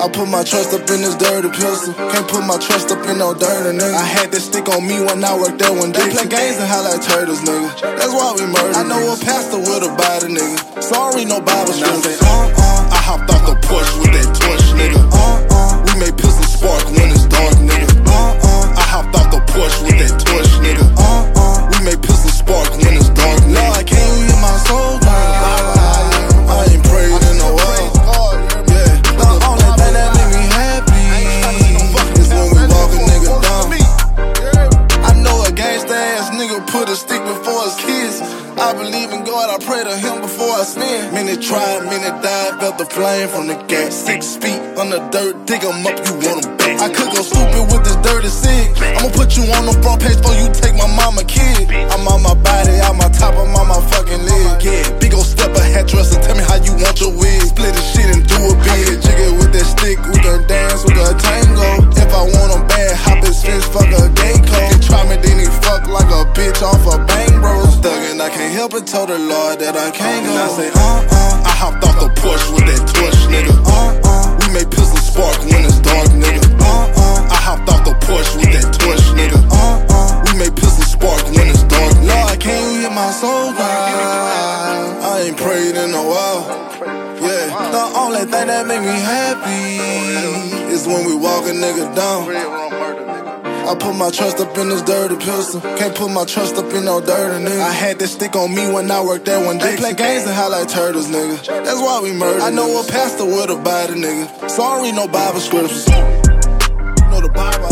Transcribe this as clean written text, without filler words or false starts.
I put my trust up in this dirty pistol. Can't put my trust up in no dirty nigga. I had that stick on me when I worked there one day. They play games and holla like turtles, nigga. That's why we murder. I know a pastor with a body, nigga. Sorry, no Bible scripture. I hopped off the porch with that torch, nigga. We made pistol spark when it's dark, nigga. I hopped off the porch with that torch, nigga. We made pistol spark when it's dark, nigga. Lord, can you hear my soul? I ain't prayed in a while. Yeah, the only thing that make me happy is when we walk a nigga down. I know a gangsta ass nigga put a stick before his kids. I believe in God, I pray to him before I sin. Many tried, many died, felt the flame from the gas. 6 feet on the dirt, dig 'em up, you want 'em back. I could go stupid with this dirty cig. I'ma put you on the front page before you take my mama kid. I'm on my body, on my top, I'm on my fucking leg. Yeah, big ol' stepper, hairdresser, tell me how you want your wig. Split the shit and do a big. I get jiggy with that stick, we can dance, we can tango. If I want 'em bad, hop his fence, fuck a gay code. He try me, then he fuck like a bitch off a bang, bro. Thuggin', I can't help it, told the Lord that I can't go. And I say, I hopped off the porch with that torch, nigga. We made pistol spark when it's dark, nigga. I hopped off the porch with that torch, nigga. We made pistol spark when it's dark, nigga. Lord, can you hear my soul cry? I ain't prayed in a while. Yeah, the only thing that make me happy is when we walk a nigga down. I put my trust up in this dirty pistol. Can't put my trust up in no dirty nigga. I had that stick on me when I worked there one day. They play games and holla like turtles, nigga. That's why we murder. I know a pastor with a body, nigga. Sorry, no Bible scriptures. You know the Bible.